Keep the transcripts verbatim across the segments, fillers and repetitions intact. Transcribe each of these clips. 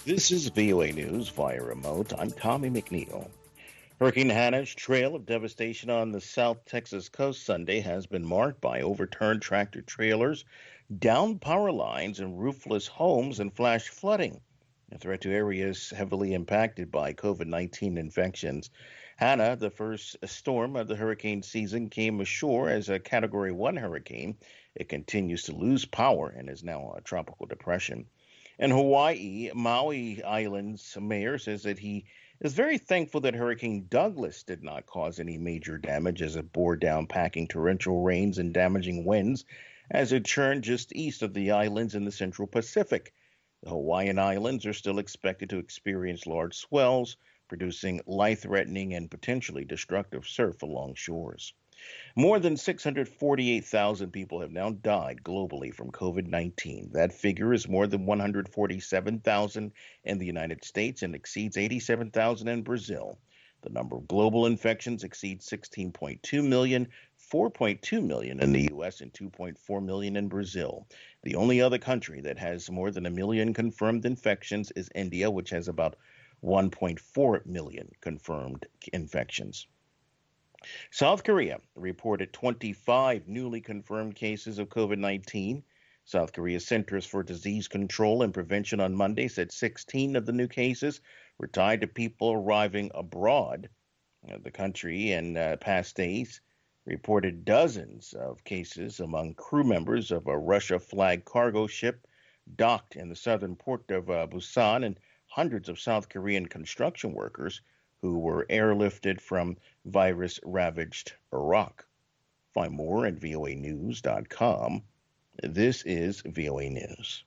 This is V O A News via remote. I'm Tommy McNeil. Hurricane Hannah's trail of devastation on the South Texas coast Sunday has been marked by overturned tractor trailers, downed power lines, and roofless homes and flash flooding. A threat to areas heavily impacted by COVID nineteen infections. Hannah, the first storm of the hurricane season, came ashore as a Category one hurricane. It continues to lose power and is now a tropical depression. In Hawaii, Maui Island's mayor says that he is very thankful that Hurricane Douglas did not cause any major damage as it bore down, packing torrential rains and damaging winds as it churned just east of the islands in the central Pacific. The Hawaiian Islands are still expected to experience large swells, producing life-threatening and potentially destructive surf along shores. More than six hundred forty-eight thousand people have now died globally from COVID nineteen. That figure is more than one hundred forty-seven thousand in the United States and exceeds eighty-seven thousand in Brazil. The number of global infections exceeds sixteen point two million, four point two million in the U S and two point four million in Brazil. The only other country that has more than a million confirmed infections is India, which has about one point four million confirmed infections. South Korea reported twenty-five newly confirmed cases of COVID nineteen. South Korea's Centers for Disease Control and Prevention on Monday said sixteen of the new cases were tied to people arriving abroad. Uh, The country in uh, past days reported dozens of cases among crew members of a Russia-flagged cargo ship docked in the southern port of uh, Busan and hundreds of South Korean construction workers who were airlifted from virus-ravaged Iraq. Find more at V O A news dot com. This is V O A News.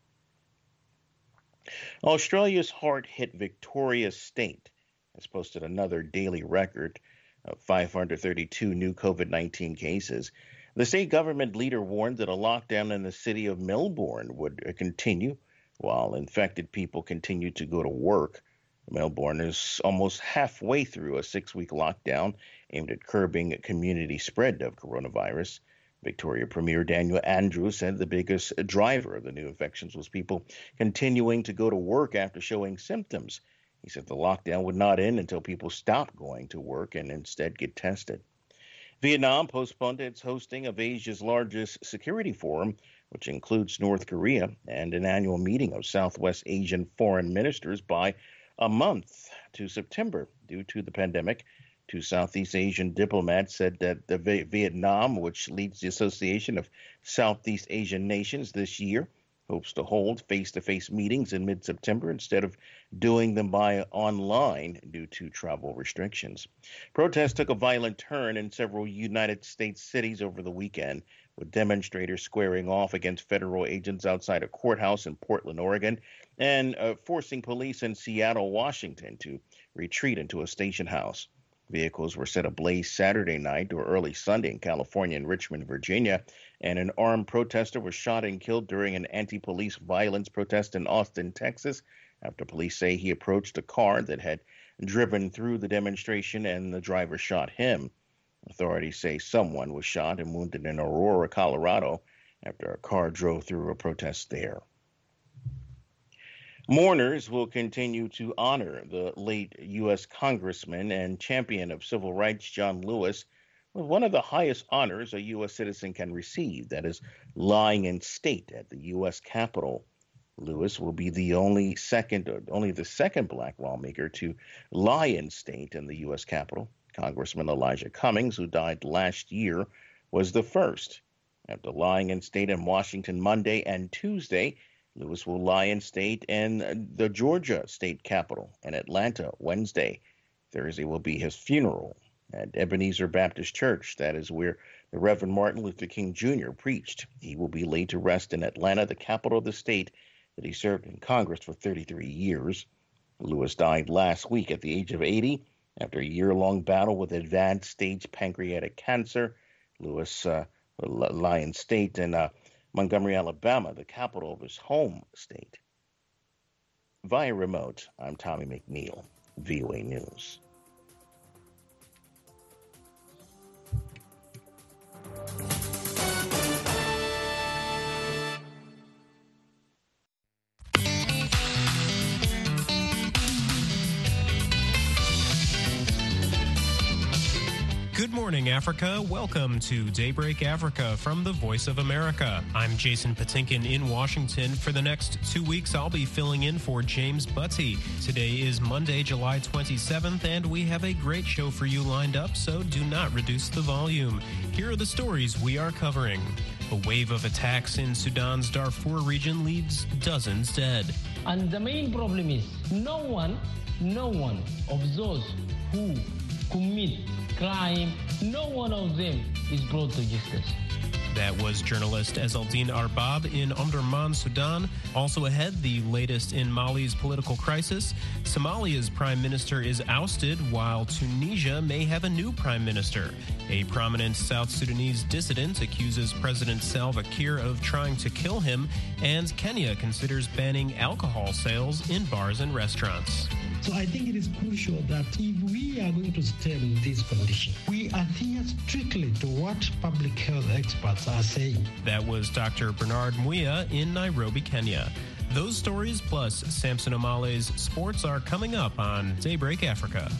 Australia's hard-hit Victoria State has posted another daily record of five hundred thirty-two new COVID nineteen cases. The state government leader warned that a lockdown in the city of Melbourne would uh, continue while infected people continue to go to work. Melbourne is almost halfway through a six-week lockdown aimed at curbing community spread of coronavirus. Victoria Premier Daniel Andrews said the biggest driver of the new infections was people continuing to go to work after showing symptoms. He said the lockdown would not end until people stopped going to work and instead get tested. Vietnam postponed its hosting of Asia's largest security forum, which includes North Korea, and an annual meeting of Southwest Asian foreign ministers by a month to September due to the pandemic. Two Southeast Asian diplomats said that the v- Vietnam, which leads the Association of Southeast Asian Nations this year, hopes to hold face-to-face meetings in mid-September instead of doing them by online due to travel restrictions. Protests took a violent turn in several United States cities over the weekend, with demonstrators squaring off against federal agents outside a courthouse in Portland, Oregon, and uh, forcing police in Seattle, Washington to retreat into a station house. Vehicles were set ablaze Saturday night or early Sunday in California and Richmond, Virginia, and an armed protester was shot and killed during an anti-police violence protest in Austin, Texas, after police say he approached a car that had driven through the demonstration and the driver shot him. Authorities say someone was shot and wounded in Aurora, Colorado, after a car drove through a protest there. Mourners will continue to honor the late U S Congressman and champion of civil rights John Lewis with one of the highest honors a U S citizen can receive, that is, lying in state at the U S Capitol. Lewis will be the only second, only the second black lawmaker to lie in state in the U S Capitol. Congressman Elijah Cummings, who died last year, was the first. After lying in state in Washington Monday and Tuesday, Lewis will lie in state in the Georgia State Capitol in Atlanta Wednesday. Thursday will be his funeral at Ebenezer Baptist Church. That is where the Reverend Martin Luther King Junior preached. He will be laid to rest in Atlanta, the capital of the state that he served in Congress for thirty-three years. Lewis died last week at the age of eighty after a year-long battle with advanced stage pancreatic cancer. Lewis uh, will lie in state in uh, Montgomery, Alabama, the capital of his home state. Via remote, I'm Tommy McNeil, V O A News. morning, Africa. Welcome to Daybreak Africa from the Voice of America. I'm Jason Patinkin in Washington. For the next two weeks, I'll be filling in for James Butty. Today is Monday, July twenty-seventh, and we have a great show for you lined up, so do not reduce the volume. Here are the stories we are covering. A wave of attacks in Sudan's Darfur region leaves dozens dead. And the main problem is no one, no one of those who commit crime, no one of them is brought to justice. That was journalist Ezzaldine Arbab in Omdurman, Sudan. Also ahead, the latest in Mali's political crisis. Somalia's prime minister is ousted, while Tunisia may have a new prime minister. A prominent South Sudanese dissident accuses President Salva Kiir of trying to kill him, and Kenya considers banning alcohol sales in bars and restaurants. So I think it is crucial that if we are going to stem this condition, we adhere strictly to what public health experts are saying. That was Doctor Bernard Muia in Nairobi, Kenya. Those stories plus Samson Omale's sports are coming up on Daybreak Africa.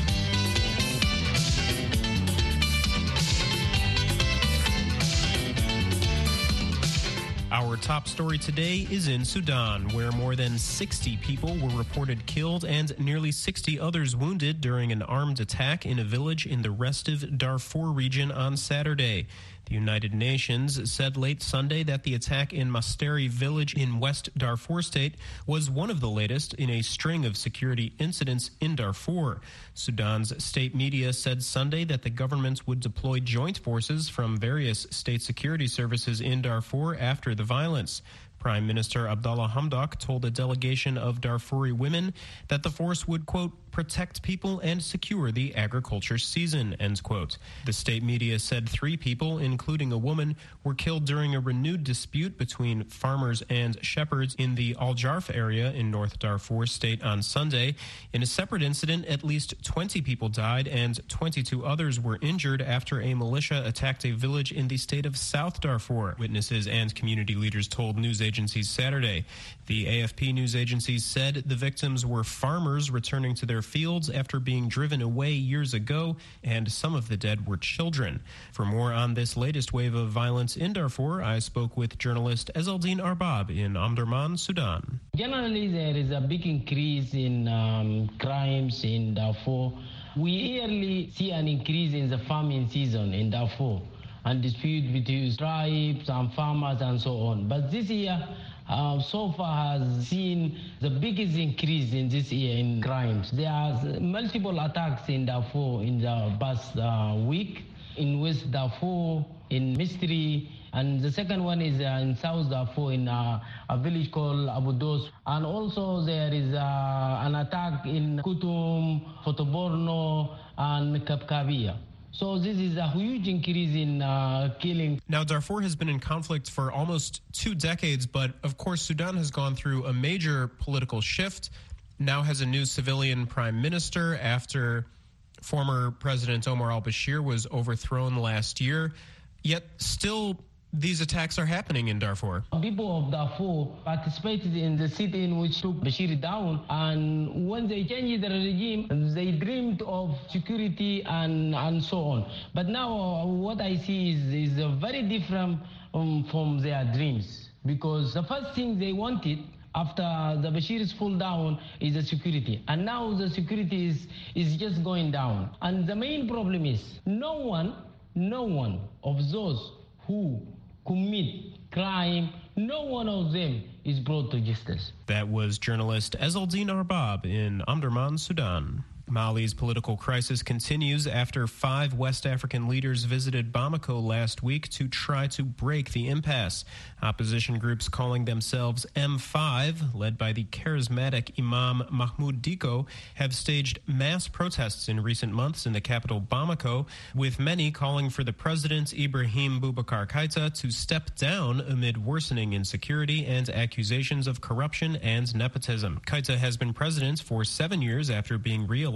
Our top story today is in Sudan, where more than sixty people were reported killed and nearly sixty others wounded during an armed attack in a village in the restive Darfur region on Saturday. The United Nations said late Sunday that the attack in Masteri village in West Darfur state was one of the latest in a string of security incidents in Darfur. Sudan's state media said Sunday that the government would deploy joint forces from various state security services in Darfur after the violence. Prime Minister Abdallah Hamdok told a delegation of Darfuri women that the force would, quote, protect people and secure the agriculture season, end quote. The state media said three people, including a woman, were killed during a renewed dispute between farmers and shepherds in the Al Jarf area in North Darfur state on Sunday. In a separate incident, at least twenty people died and twenty-two others were injured after a militia attacked a village in the state of South Darfur, witnesses and community leaders told news agencies Saturday. The A F P news agency said the victims were farmers returning to their fields after being driven away years ago, and some of the dead were children. For more on this latest wave of violence in Darfur, I spoke with journalist Ezzaldine Arbab in Omdurman, Sudan. Generally, there is a big increase in um, crimes in Darfur. We yearly see an increase in the farming season in Darfur and dispute between tribes and farmers and so on. But this year, Uh, so far has seen the biggest increase in this year in crimes. There are multiple attacks in Darfur in the past uh, week, in West Darfur, in Mistri, and the second one is uh, in South Darfur in uh, a village called Abu Dos. And also there is uh, an attack in Kutum, Fotoborno, and Kapkabia. So this is a huge increase in uh, killing. Now, Darfur has been in conflict for almost two decades, but of course, Sudan has gone through a major political shift, now has a new civilian prime minister after former President Omar al-Bashir was overthrown last year, yet still these attacks are happening in Darfur. People of Darfur participated in the sit-in which took Bashir down, and when they changed the regime, they dreamed of security and, and so on. But now uh, what I see is, is uh, very different um, from their dreams, because the first thing they wanted after the Bashir's fall down is the security. And now the security is, is just going down. And the main problem is no one, no one of those who commit crime, no one of them is brought to justice. That was journalist Ezzaldine Arbab in Omdurman, Sudan. Mali's political crisis continues after five West African leaders visited Bamako last week to try to break the impasse. Opposition groups calling themselves M five, led by the charismatic Imam Mahmoud Dicko, have staged mass protests in recent months in the capital Bamako, with many calling for the president, Ibrahim Boubacar Keita, to step down amid worsening insecurity and accusations of corruption and nepotism. Keita has been president for seven years after being re-elected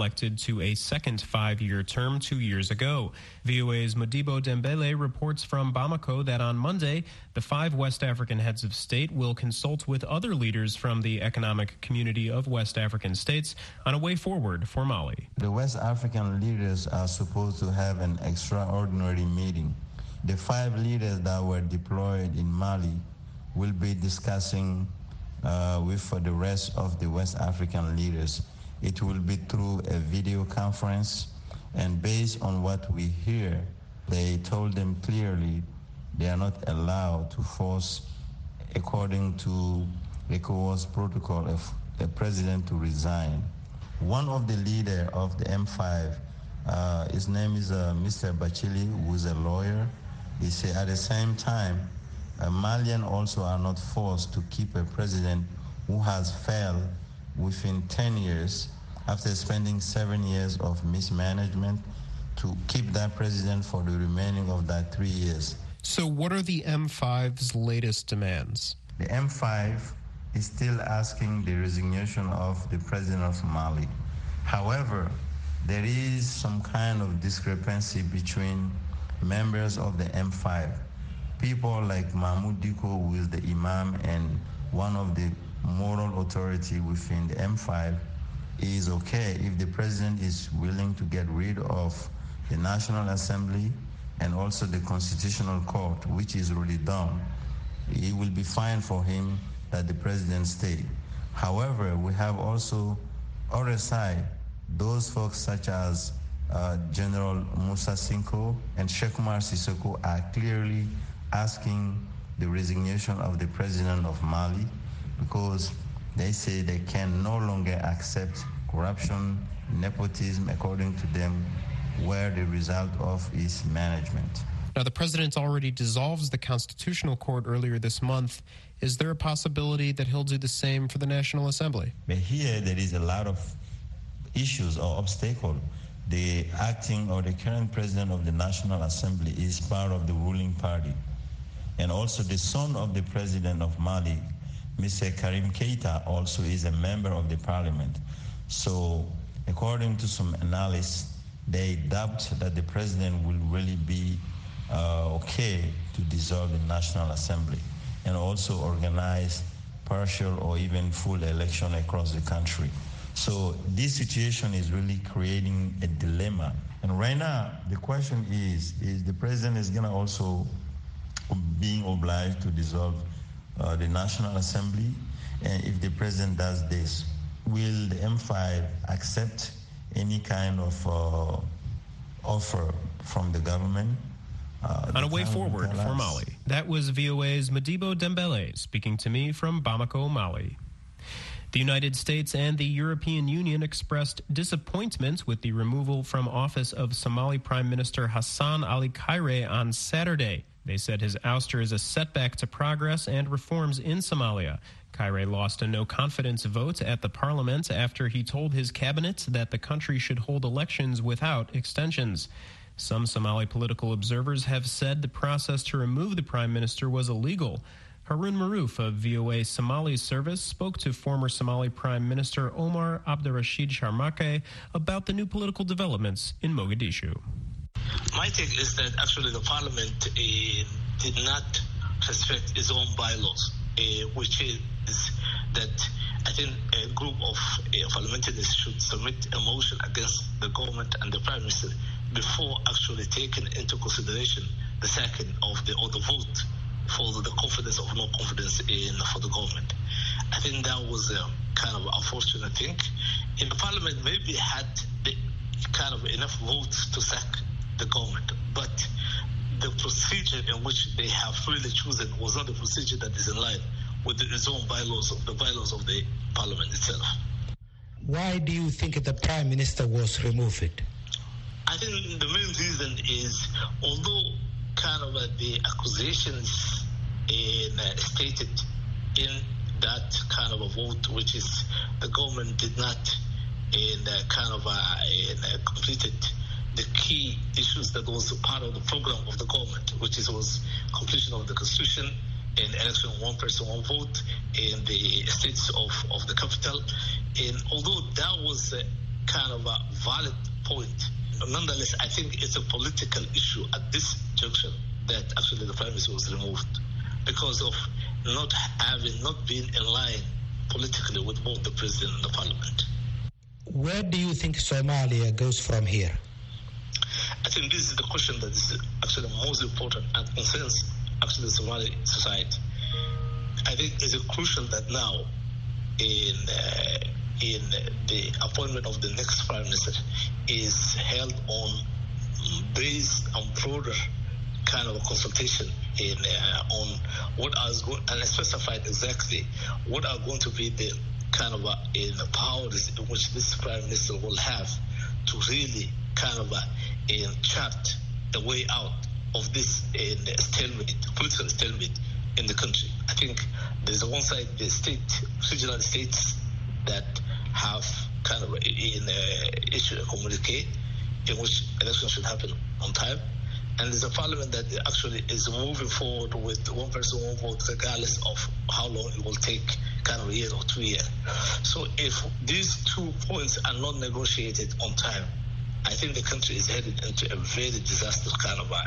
elected to a second five-year term two years ago. V O A's Modibo Dembele reports from Bamako that on Monday, the five West African heads of state will consult with other leaders from the Economic Community of West African States on a way forward for Mali. The West African leaders are supposed to have an extraordinary meeting. The five leaders that were deployed in Mali will be discussing uh, with uh, the rest of the West African leaders. It will be through a video conference, and based on what we hear, they told them clearly they are not allowed to force, according to ECOWAS protocol, of a president to resign. One of the leaders of the M five, uh, his name is uh, Mister Bachili, who is a lawyer. He said at the same time, uh, Malians also are not forced to keep a president who has failed within ten years after spending seven years of mismanagement, to keep that president for the remaining of that three years. So what are the M five's latest demands? The M five is still asking the resignation of the president of Mali. However, there is some kind of discrepancy between members of the M five. People like Mahmoud Diko, who is the imam and one of the moral authority within the M five, is okay if the president is willing to get rid of the National Assembly and also the Constitutional Court, which is already done. It will be fine for him that the president stay. However, we have also other side, those folks such as uh, General Musa Sinko and Sheikh Umar Sissoko are clearly asking the resignation of the president of Mali, because they say they can no longer accept corruption, nepotism, according to them, where the result of is management. Now, the president already dissolves the Constitutional Court earlier this month. Is there a possibility that he'll do the same for the National Assembly? But here there is a lot of issues or obstacles. The acting or the current president of the National Assembly is part of the ruling party. And also the son of the president of Mali, Mister Karim Keita, also is a member of the parliament. So according to some analysts, they doubt that the president will really be uh, okay to dissolve the National Assembly and also organize partial or even full election across the country. So this situation is really creating a dilemma. And right now, the question is, is the president is gonna also being obliged to dissolve uh, the National Assembly? And if the president does this, will the M five accept any kind of uh, offer from the government? Uh, On a way forward for Mali. That was V O A's Modibo Dembele speaking to me from Bamako, Mali. The United States and the European Union expressed disappointment with the removal from office of Somali Prime Minister Hassan Ali Khaire on Saturday. They said his ouster is a setback to progress and reforms in Somalia. Khaire lost a no-confidence vote at the parliament after he told his cabinet that the country should hold elections without extensions. Some Somali political observers have said the process to remove the prime minister was illegal. Harun Maruf of V O A Somali service spoke to former Somali Prime Minister Omar Abdirashid Sharmake about the new political developments in Mogadishu. My take is that actually the parliament uh, did not respect its own bylaws, uh, which is that I think a group of uh, parliamentarians should submit a motion against the government and the prime minister before actually taking into consideration the sacking of the or the vote for the confidence or no confidence in for the government. I think that was a kind of unfortunate thing. In the parliament, maybe had the kind of enough votes to sack the government, but the procedure in which they have really chosen was not the procedure that is in line with its own bylaws, the bylaws of the parliament itself. Why do you think the prime minister was removed? I think the main reason is, although kind of uh, the accusations in, uh, stated in that kind of a vote, which is the government did not in uh, kind of uh, in, uh, completed the key issues that was part of the program of the government, which is was completion of the constitution and election of one person, one vote in the states of, of the capital. And although that was uh, kind of a valid point. Nonetheless, I think it's a political issue at this junction that actually the Prime Minister was removed because of not having, not being in line politically with both the President and the Parliament. Where do you think Somalia goes from here? I think this is the question that is actually most important and concerns actually the Somali society. I think it's crucial that now in uh, in the appointment of the next Prime Minister is held on based on broader kind of a consultation in uh, on what are going and specified exactly what are going to be the kind of a, in the powers in which this Prime Minister will have to really kind of a, in chart the way out of this in stalemate, political stalemate in the country. I think there's on one side the state, regional states that have kind of in uh, issue a communique in which elections should happen on time. And there's a parliament that actually is moving forward with one person, one vote, regardless of how long it will take, kind of a year or two years. So if these two points are not negotiated on time, I think the country is headed into a very disastrous kind of a,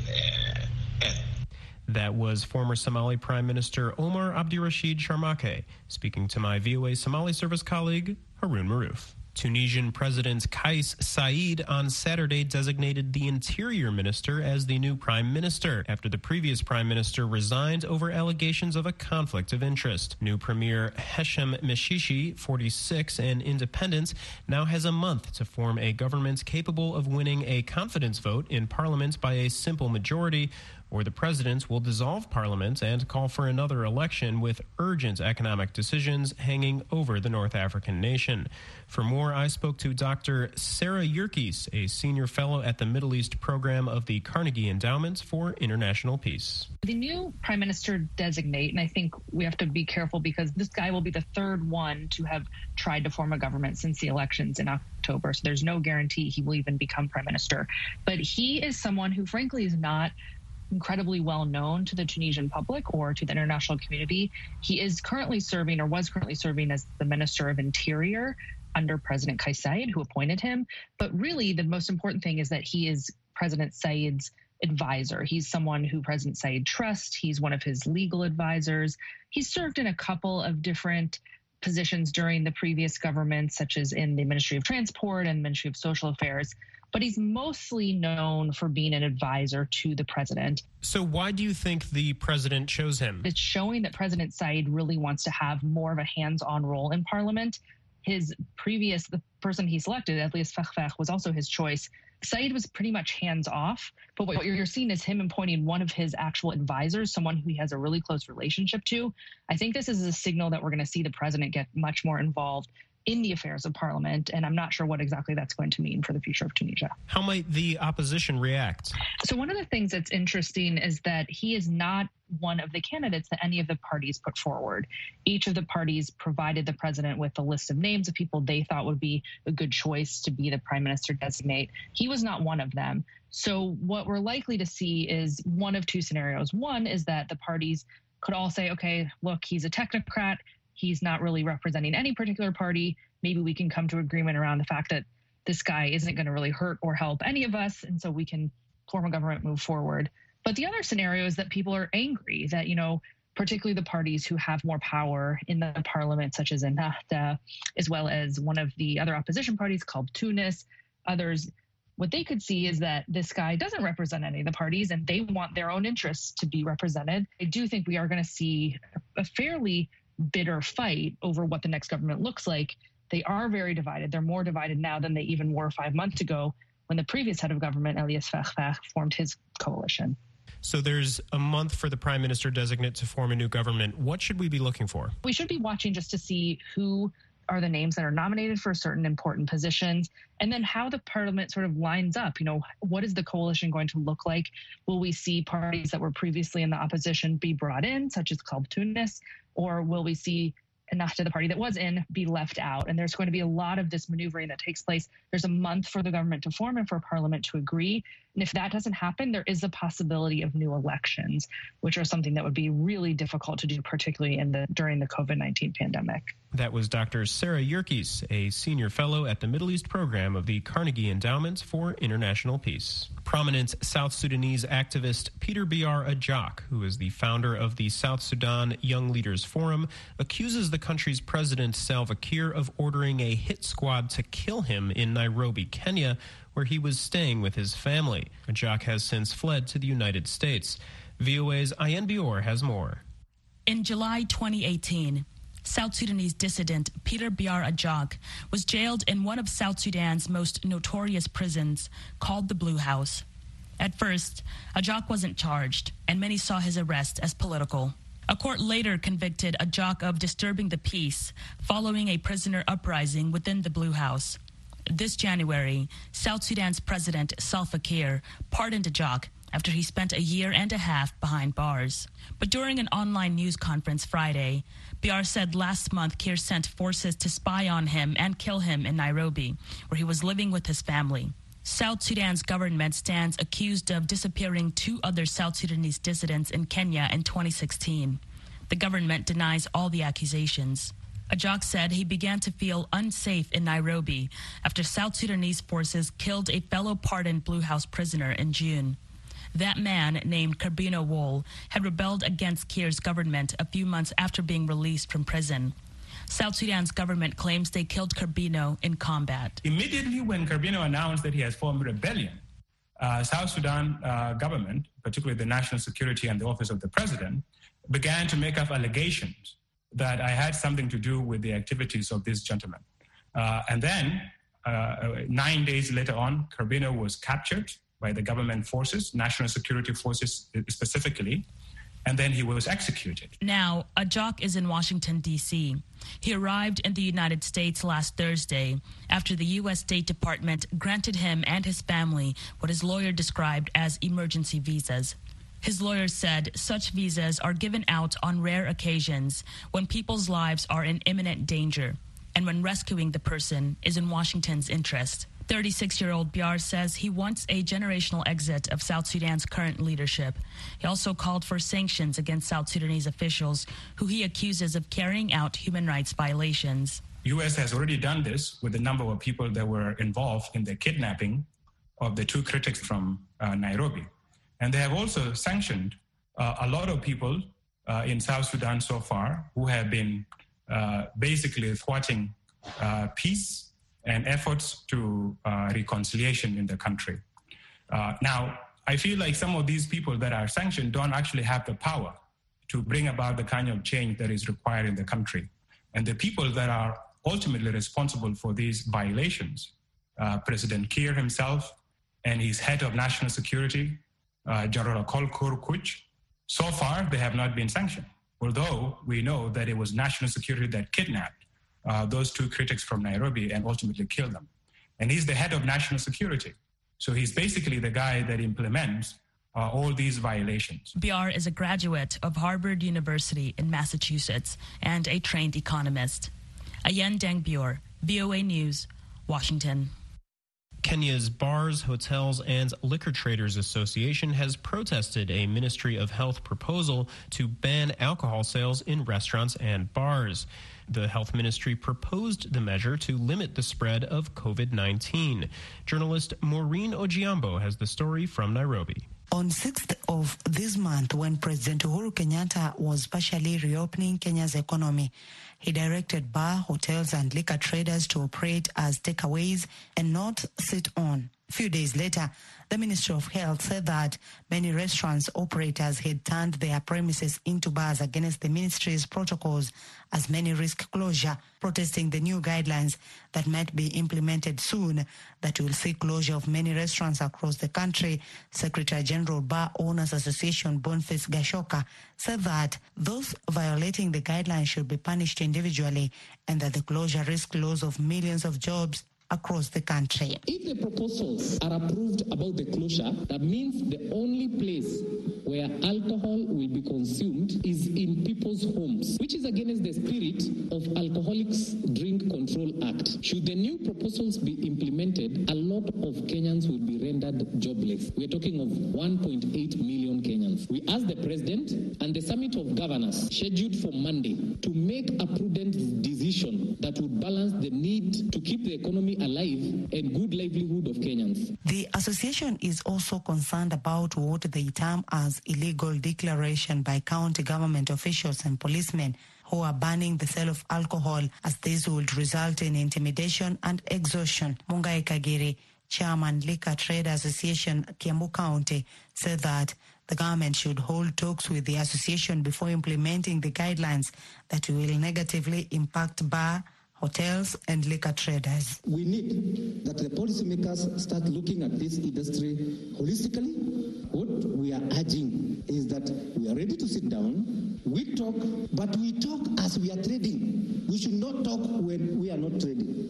uh, end. That was former Somali Prime Minister Omar Abdirashid Sharmake speaking to my V O A Somali service colleague, Haroon Maroof. Tunisian President Kais Saied on Saturday designated the Interior Minister as the new Prime Minister after the previous Prime Minister resigned over allegations of a conflict of interest. New Premier Hesham Meshishi, forty-six and independent, now has a month to form a government capable of winning a confidence vote in Parliament by a simple majority, or the president will dissolve Parliament and call for another election with urgent economic decisions hanging over the North African nation. For more, I spoke to Doctor Sarah Yerkes, a senior fellow at the Middle East program of the Carnegie Endowment for International Peace. The new prime minister designate, and I think we have to be careful because this guy will be the third one to have tried to form a government since the elections in October. So there's no guarantee he will even become prime minister. But he is someone who, frankly, is not incredibly well known to the Tunisian public or to the international community. He is currently serving or was currently serving as the Minister of Interior under President Kais Saied, who appointed him. But really, the most important thing is that he is President Saied's advisor. He's someone who President Saied trusts. He's one of his legal advisors. He's served in a couple of different positions during the previous government, such as in the Ministry of Transport and Ministry of Social Affairs. But he's mostly known for being an advisor to the president. So why do you think the president chose him? It's showing that President Saied really wants to have more of a hands-on role in parliament. His previous, the person he selected, Elias Fakhfakh, was also his choice. Saied was pretty much hands-off, but what you're seeing is him appointing one of his actual advisors, someone who he has a really close relationship to. I think this is a signal that we're going to see the president get much more involved in the affairs of parliament, and I'm not sure what exactly that's going to mean for the future of Tunisia. How might the opposition react? So one of the things that's interesting is that he is not one of the candidates that any of the parties put forward. Each of the parties provided the president with a list of names of people they thought would be a good choice to be the prime minister designate. He was not one of them. So what we're likely to see is one of two scenarios. One is that the parties could all say, okay, look, he's a technocrat. He's not really representing any particular party. Maybe we can come to agreement around the fact that this guy isn't going to really hurt or help any of us, and so we can form a government, move forward. But the other scenario is that people are angry, that, you know, particularly the parties who have more power in the parliament, such as Ennahda, as well as one of the other opposition parties called Tunis, others, what they could see is that this guy doesn't represent any of the parties and they want their own interests to be represented. I do think we are going to see a fairly bitter fight over what the next government looks like. They are very divided. They're more divided now than they even were five months ago when the previous head of government, Elias Fakhfakh, formed his coalition. So there's a month for the prime minister designate to form a new government. What should we be looking for? We should be watching just to see who are the names that are nominated for certain important positions, and then how the parliament sort of lines up. You know, what is the coalition going to look like? Will we see parties that were previously in the opposition be brought in, such as Qalb Tunis, or will we see Ennahda, the party that was in, be left out? And there's going to be a lot of this maneuvering that takes place. There's a month for the government to form and for parliament to agree. And if that doesn't happen, there is a possibility of new elections, which are something that would be really difficult to do, particularly in the during the COVID nineteen pandemic. That was Doctor Sarah Yerkes, a senior fellow at the Middle East program of the Carnegie Endowment for International Peace. Prominent South Sudanese activist Peter Biar Ajak, who is the founder of the South Sudan Young Leaders Forum, accuses the country's president Salva Kiir of ordering a hit squad to kill him in Nairobi, Kenya, where he was staying with his family. Ajak has since fled to the United States. V O A's Ayen Bior has more. In July twenty eighteen, South Sudanese dissident Peter Biar Ajak was jailed in one of South Sudan's most notorious prisons, called the Blue House. At first, Ajak wasn't charged, and many saw his arrest as political. A court later convicted Ajak of disturbing the peace following a prisoner uprising within the Blue House. This January, South Sudan's President Salva Kiir pardoned Ajak after he spent a year and a half behind bars. But during an online news conference Friday, Biar said last month Kiir sent forces to spy on him and kill him in Nairobi, where he was living with his family. South Sudan's government stands accused of disappearing two other South Sudanese dissidents in Kenya in twenty sixteen. The government denies all the accusations. Ajak said he began to feel unsafe in Nairobi after South Sudanese forces killed a fellow pardoned Blue House prisoner in June. That man, named Carbino Wool, had rebelled against Kiir's government a few months after being released from prison. South Sudan's government claims they killed Carbino in combat. Immediately when Carbino announced that he has formed rebellion, uh, South Sudan uh, government, particularly the National Security and the Office of the President, began to make up allegations that I had something to do with the activities of this gentleman. Uh, and then, uh, nine days later on, Carbino was captured by the government forces, national security forces specifically, and then he was executed. Now, Ajak is in Washington, D C. He arrived in the United States last Thursday after the U S State Department granted him and his family what his lawyer described as emergency visas. His lawyer said such visas are given out on rare occasions when people's lives are in imminent danger and when rescuing the person is in Washington's interest. thirty-six-year-old Biar says he wants a generational exit of South Sudan's current leadership. He also called for sanctions against South Sudanese officials who he accuses of carrying out human rights violations. U S has already done this with a number of people that were involved in the kidnapping of the two critics from uh, Nairobi. And they have also sanctioned uh, a lot of people uh, in South Sudan so far who have been uh, basically thwarting uh, peace and efforts to uh, reconciliation in the country. Uh, now, I feel like some of these people that are sanctioned don't actually have the power to bring about the kind of change that is required in the country. And the people that are ultimately responsible for these violations, uh, President Kiir himself and his head of national security, uh, General Kolkur Kuch, so far they have not been sanctioned, although we know that it was national security that kidnapped Uh, those two critics from Nairobi and ultimately killed them. And he's the head of national security. So he's basically the guy that implements uh, all these violations. Biar is a graduate of Harvard University in Massachusetts and a trained economist. Ayen Bior, V O A News, Washington. Kenya's Bars, Hotels, and Liquor Traders Association has protested a Ministry of Health proposal to ban alcohol sales in restaurants and bars. The health ministry proposed the measure to limit the spread of COVID nineteen. Journalist Maureen Ojiambo has the story from Nairobi. On sixth of this month, when President Uhuru Kenyatta was partially reopening Kenya's economy, he directed bar, hotels, and liquor traders to operate as takeaways and not sit on. A few days later, the Ministry of Health said that many restaurants operators had turned their premises into bars against the ministry's protocols as many risk closure, protesting the new guidelines that might be implemented soon that will see closure of many restaurants across the country. Secretary General Bar Owners Association Boniface Gashoka said that those violating the guidelines should be punished individually and that the closure risks loss of millions of jobs across the country. If the proposals are approved about the closure, that means the only place where alcohol will be consumed is in people's homes, which is against the spirit of Alcoholics Drink Control Act. Should the new proposals be implemented, a lot of Kenyans will be rendered jobless. We're talking of one point eight million Kenyans. We ask the President and the Summit of Governors, scheduled for Monday, to make a prudent decision that would balance the need to keep the economy alive and good livelihood of Kenyans. The association is also concerned about what they term as illegal declaration by county government officials and policemen who are banning the sale of alcohol, as this would result in intimidation and exhaustion. Mungai Kagiri, Chairman, Liquor Trade Association, Kiambu County, said that the government should hold talks with the association before implementing the guidelines that will negatively impact bar, hotels and liquor traders. We need that the policymakers start looking at this industry holistically. What we are urging is that we are ready to sit down, we talk, but we talk as we are trading. We should not talk when we are not trading.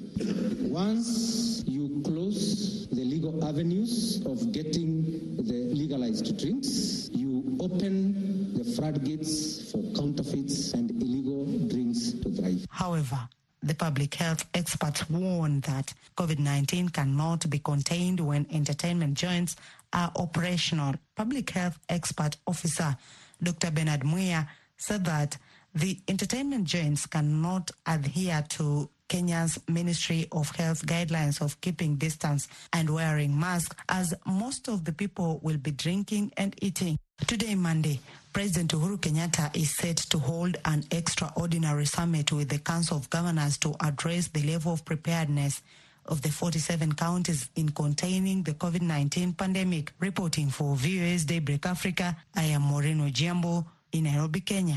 Once you close the legal avenues of getting the legalized drinks, you open the floodgates for counterfeits and illegal drinks to thrive. However, the public health experts warn that COVID nineteen cannot be contained when entertainment joints are operational. Public health expert officer Doctor Bernard Muya said that the entertainment joints cannot adhere to Kenya's Ministry of Health guidelines of keeping distance and wearing masks, as most of the people will be drinking and eating. Today, Monday, President Uhuru Kenyatta is set to hold an extraordinary summit with the Council of Governors to address the level of preparedness of the forty-seven counties in containing the COVID nineteen pandemic. Reporting for V O A's Daybreak Africa, I am Moreno Jiambo in Nairobi, Kenya.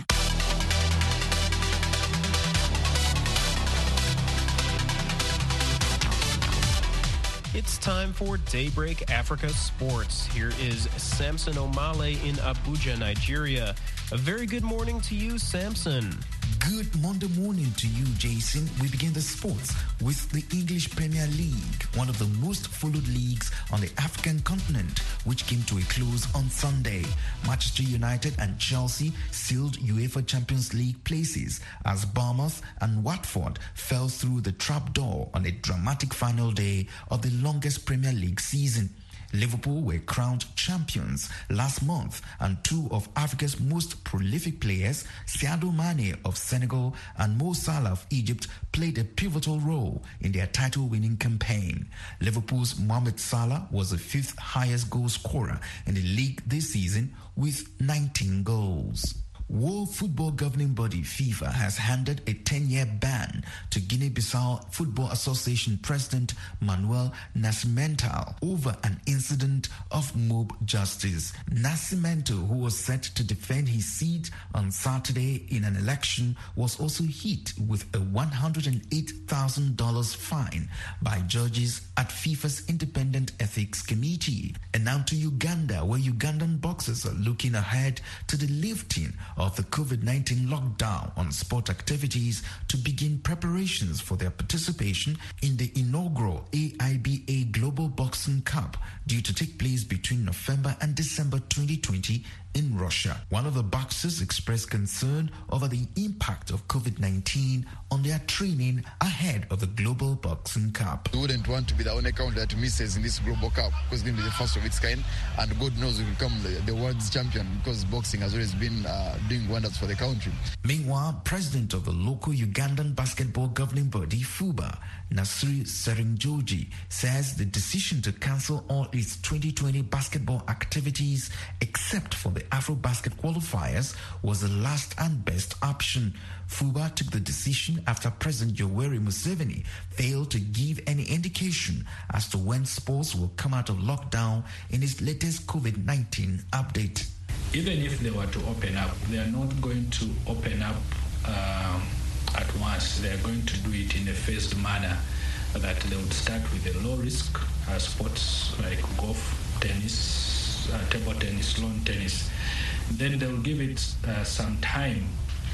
It's time for Daybreak Africa Sports. Here is Samson Omale in Abuja, Nigeria. A very good morning to you, Samson. Good Monday morning to you, Jason. We begin the sports with the English Premier League, one of the most followed leagues on the African continent, which came to a close on Sunday. Manchester United and Chelsea sealed UEFA Champions League places as Bournemouth and Watford fell through the trapdoor on a dramatic final day of the longest Premier League season. Liverpool were crowned champions last month, and two of Africa's most prolific players, Sadio Mane of Senegal and Mo Salah of Egypt, played a pivotal role in their title-winning campaign. Liverpool's Mohamed Salah was the fifth highest goal scorer in the league this season with nineteen goals. World Football Governing Body FIFA has handed a ten-year ban to Guinea-Bissau Football Association President Manuel Nascimento over an incident of mob justice. Nascimento, who was set to defend his seat on Saturday in an election, was also hit with a one hundred eight thousand dollars fine by judges at FIFA's Independent Ethics Committee. And now to Uganda, where Ugandan boxers are looking ahead to the lifting of the COVID nineteen lockdown on sport activities to begin preparations for their participation in the inaugural A I B A Global Boxing Cup, due to take place between November and December twenty twenty in Russia. One of the boxers expressed concern over the impact of COVID nineteen on their training ahead of the Global Boxing Cup. We wouldn't want to be the only country that misses in this Global Cup, because it's going to be the first of its kind, and God knows we will become the, the world's champion, because boxing has always been uh, doing wonders for the country. Meanwhile, president of the local Ugandan basketball governing body, FUBA, Nasri Serinjoji, says the decision to cancel all its twenty twenty basketball activities except for the AfroBasket qualifiers was the last and best option. FUBA took the decision after President Yoweri Museveni failed to give any indication as to when sports will come out of lockdown in his latest COVID nineteen update. Even if they were to open up, they are not going to open up um, at once. They are going to do it in a phased manner, that they would start with a low risk uh, sports like golf, tennis, uh, table tennis, lawn tennis. Then they will give it uh, some time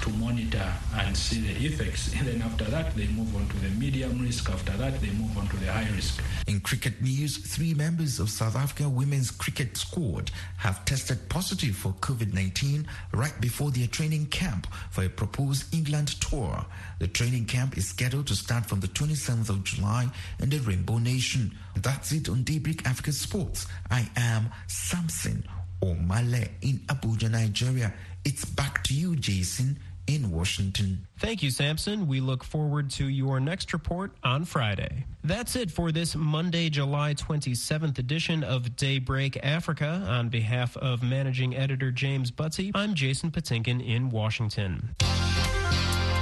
to monitor and see the effects. And then after that, they move on to the medium risk. After that, they move on to the high risk. In cricket news, three members of South Africa women's cricket squad have tested positive for COVID nineteen right before their training camp for a proposed England tour. The training camp is scheduled to start from the twenty-seventh of July in the Rainbow Nation. That's it on Daybreak Africa Sports. I am Samson Omale in Abuja, Nigeria. It's back to you, Jason, in Washington. Thank you, Samson. We look forward to your next report on Friday. That's it for this Monday, July twenty-seventh edition of Daybreak Africa. On behalf of managing editor James Buttsy, I'm Jason Patinkin in Washington.